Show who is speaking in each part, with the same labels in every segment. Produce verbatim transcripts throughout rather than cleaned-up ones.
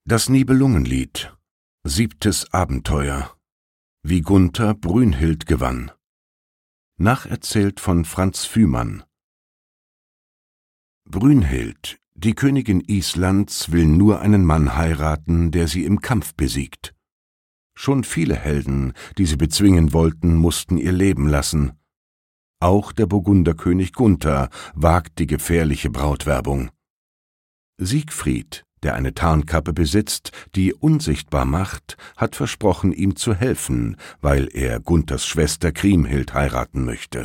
Speaker 1: Das Nibelungenlied. Siebtes Abenteuer. Wie Gunther Brünnhild gewann. Nacherzählt von Franz Fühmann. Brünnhild, die Königin Islands, will nur einen Mann heiraten, der sie im Kampf besiegt. Schon viele Helden, die sie bezwingen wollten, mussten ihr Leben lassen. Auch der Burgunderkönig Gunther wagt die gefährliche Brautwerbung. Siegfried, der eine Tarnkappe besitzt, die unsichtbar macht, hat versprochen, ihm zu helfen, weil er Gunthers Schwester Kriemhild heiraten möchte.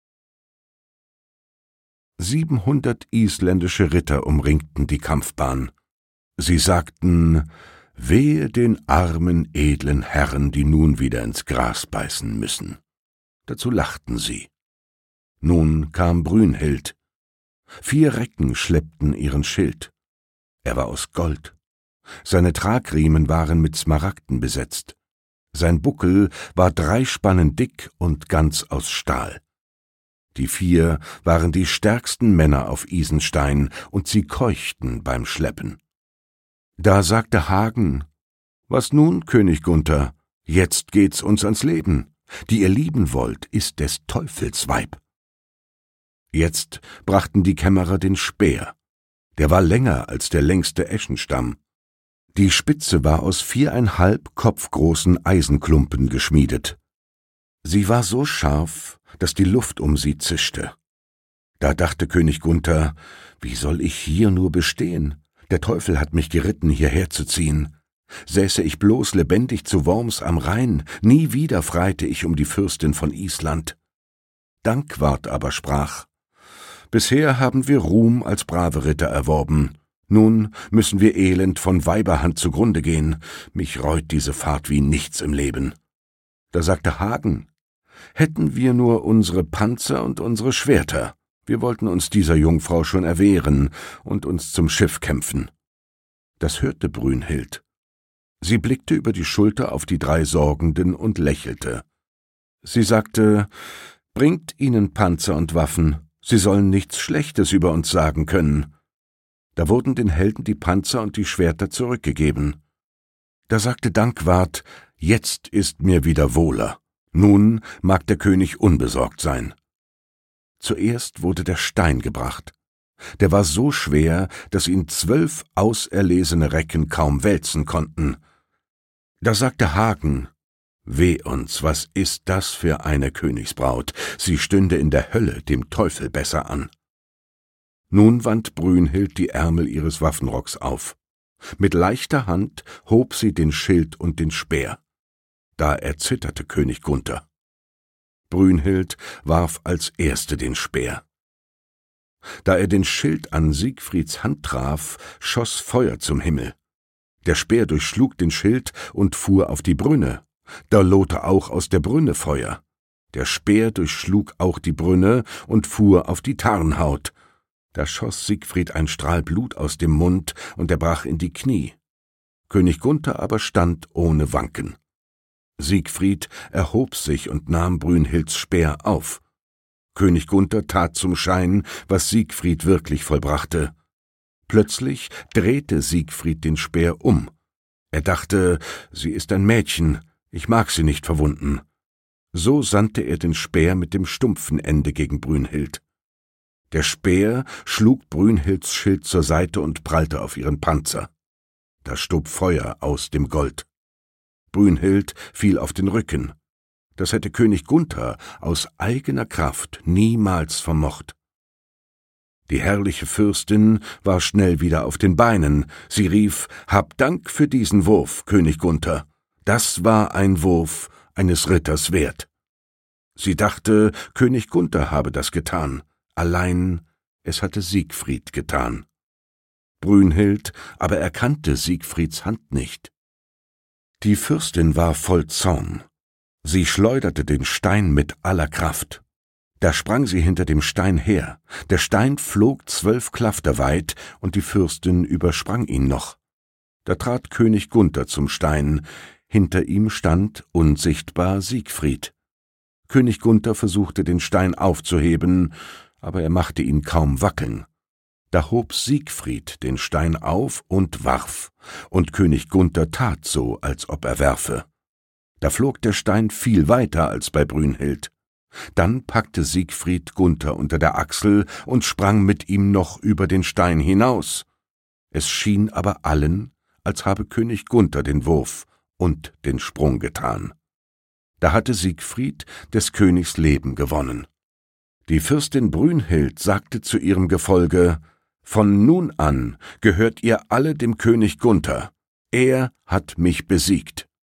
Speaker 1: Siebenhundert isländische Ritter umringten die Kampfbahn. Sie sagten: »Wehe den armen, edlen Herren, die nun wieder ins Gras beißen müssen.« Dazu lachten sie. Nun kam Brünnhild. Vier Recken schleppten ihren Schild. Er war aus Gold. Seine Tragriemen waren mit Smaragden besetzt. Sein Buckel war drei Spannen dick und ganz aus Stahl. Die vier waren die stärksten Männer auf Isenstein, und sie keuchten beim Schleppen. Da sagte Hagen: »Was nun, König Gunther? Jetzt geht's uns ans Leben. Die ihr lieben wollt, ist des Teufels Weib.« Jetzt brachten die Kämmerer den Speer. Der war länger als der längste Eschenstamm. Die Spitze war aus viereinhalb kopfgroßen Eisenklumpen geschmiedet. Sie war so scharf, dass die Luft um sie zischte. Da dachte König Gunther: »Wie soll ich hier nur bestehen? Der Teufel hat mich geritten, hierher zu ziehen. Säße ich bloß lebendig zu Worms am Rhein, nie wieder freite ich um die Fürstin von Island.« Dankwart aber sprach: »Bisher haben wir Ruhm als brave Ritter erworben. Nun müssen wir elend von Weiberhand zugrunde gehen. Mich reut diese Fahrt wie nichts im Leben.« Da sagte Hagen: »Hätten wir nur unsere Panzer und unsere Schwerter, wir wollten uns dieser Jungfrau schon erwehren und uns zum Schiff kämpfen.« Das hörte Brünnhild. Sie blickte über die Schulter auf die drei Sorgenden und lächelte. Sie sagte: »Bringt ihnen Panzer und Waffen, sie sollen nichts Schlechtes über uns sagen können.« Da wurden den Helden die Panzer und die Schwerter zurückgegeben. Da sagte Dankwart: »Jetzt ist mir wieder wohler. Nun mag der König unbesorgt sein.« Zuerst wurde der Stein gebracht. Der war so schwer, dass ihn zwölf auserlesene Recken kaum wälzen konnten. Da sagte Hagen: »Weh uns, was ist das für eine Königsbraut? Sie stünde in der Hölle dem Teufel besser an.« Nun wand Brünnhild die Ärmel ihres Waffenrocks auf. Mit leichter Hand hob sie den Schild und den Speer. Da erzitterte König Gunther. Brünnhild warf als erste den Speer. Da er den Schild an Siegfrieds Hand traf, schoss Feuer zum Himmel. Der Speer durchschlug den Schild und fuhr auf die Brünne. Da lohte auch aus der Brünne Feuer. Der Speer durchschlug auch die Brünne und fuhr auf die Tarnhaut. Da schoss Siegfried ein Strahl Blut aus dem Mund, und er brach in die Knie. König Gunther aber stand ohne Wanken. Siegfried erhob sich und nahm Brünnhilds Speer auf. König Gunther tat zum Schein, was Siegfried wirklich vollbrachte. Plötzlich drehte Siegfried den Speer um. Er dachte: sie ist ein Mädchen, ich mag sie nicht verwunden. So sandte er den Speer mit dem stumpfen Ende gegen Brünnhild. Der Speer schlug Brünnhilds Schild zur Seite und prallte auf ihren Panzer. Da stob Feuer aus dem Gold. Brünnhild fiel auf den Rücken. Das hätte König Gunther aus eigener Kraft niemals vermocht. Die herrliche Fürstin war schnell wieder auf den Beinen. Sie rief: »Hab Dank für diesen Wurf, König Gunther. Das war ein Wurf eines Ritters wert.« Sie dachte, König Gunther habe das getan. Allein es hatte Siegfried getan. Brünnhild aber erkannte Siegfrieds Hand nicht. Die Fürstin war voll Zorn. Sie schleuderte den Stein mit aller Kraft. Da sprang sie hinter dem Stein her. Der Stein flog zwölf Klafter weit, und die Fürstin übersprang ihn noch. Da trat König Gunther zum Stein. Hinter ihm stand unsichtbar Siegfried. König Gunther versuchte, den Stein aufzuheben, aber er machte ihn kaum wackeln. Da hob Siegfried den Stein auf und warf, und König Gunther tat so, als ob er werfe. Da flog der Stein viel weiter als bei Brünnhild. Dann packte Siegfried Gunther unter der Achsel und sprang mit ihm noch über den Stein hinaus. Es schien aber allen, als habe König Gunther den Wurf und den Sprung getan. Da hatte Siegfried des Königs Leben gewonnen. Die Fürstin Brünnhild sagte zu ihrem Gefolge: »Von nun an gehört ihr alle dem König Gunther. Er hat mich besiegt.«